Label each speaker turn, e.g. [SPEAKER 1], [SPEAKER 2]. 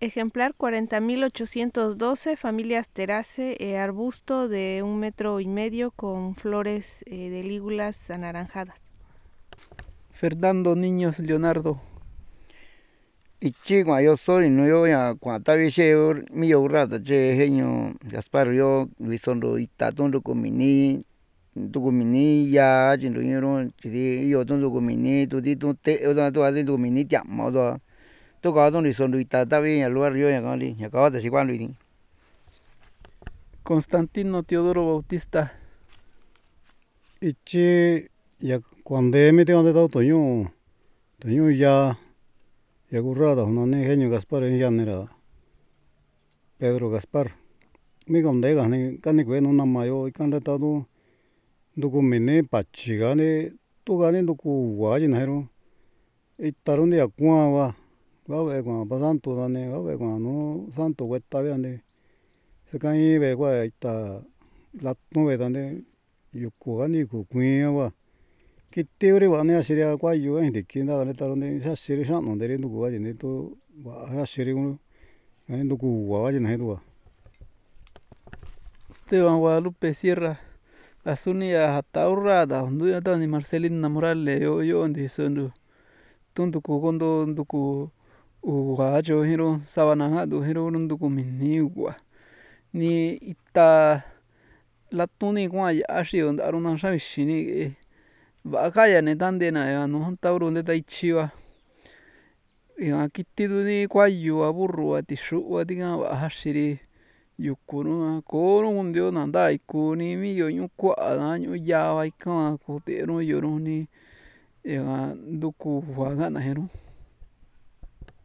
[SPEAKER 1] Ejemplar 40.812, familias Terace, arbusto de 1,5 metros con flores de lígulas anaranjadas.
[SPEAKER 2] Fernando Niños Leonardo.
[SPEAKER 3] Ichi yo soy no yo ya cuando che mi yo rata che genio Gaspar yo visondo itaton comini tu comini ya chin ro chi yo ton comini tu ti tu te o tu ade comini tiam mo do tu ka ton visondo itata bien al lugar yo ya kali ya ka ta si kwan lu
[SPEAKER 2] Constantino Teodoro Bautista.
[SPEAKER 4] Ichi ya cuando me tengo de toño ya currada no ne genio Gaspar en llanera Pedro Gaspar mi gonde gane kani kue no namayo ikanda tado dukumene pachi gane tu gane duku guayi nero itaron de akua va ve con pasanto dane va ve con no santo hueta veane se cae ve gua ita la nube dane yuku gani ku kuiya va kiti ore va ne asiria guayo en kinda gane taron de sa siri shano de no guayi ne to va asiri uno en duku guayi nero.
[SPEAKER 2] Esteban Guadalupe Sierra. Azunia Hataurrada. Nduya tani Marcelina Morales. Yo ndi sondu. Tundu kugondo nduku ugajo hiro sabana du hiro nduku minigua. Ni ita latuni guaya ashio ndaruna shawishini. Vakaya ne tande na ya no tauro de taichiwa. Ya kitidu ni guayo aburro atishu adiga hashiri yukunu kono mundio nanda ikuni mi yo nyukua año ya vai kan kutero yoroni ya nduku wagana hero.